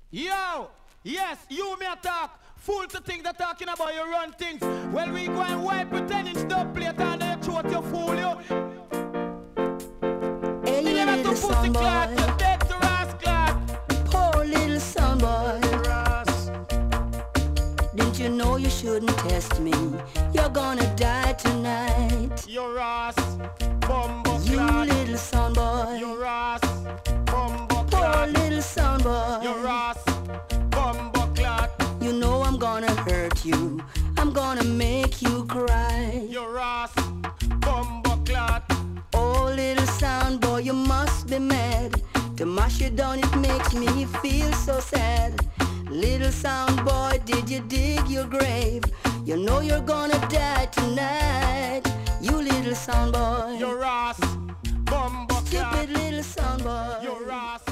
Yo, yes, you may talk. Fool to think that talking about you run things. Well, we go and wipe a 10-inch dub plate on your throat, you fool, you. Hey, you little pussy clot, soundboy. you dead to Ross clot. Poor little soundboy. Didn't you know you shouldn't test me? You're gonna die tonight. You Ross, bumbo You clot. little soundboy. You Ross, bumbo Poor clot. little soundboy. You Ross, bumbo clot. You know I'm gonna hurt you. I'm gonna make you cry. You Ross, bumbo clot. Oh, little sound boy, you must be mad. To mash you down, it makes me feel so sad. Little sound boy, did you dig your grave? You know you're gonna die tonight. You little sound boy. You Ross, bumbo clot. Stupid little sound boy. You Ross.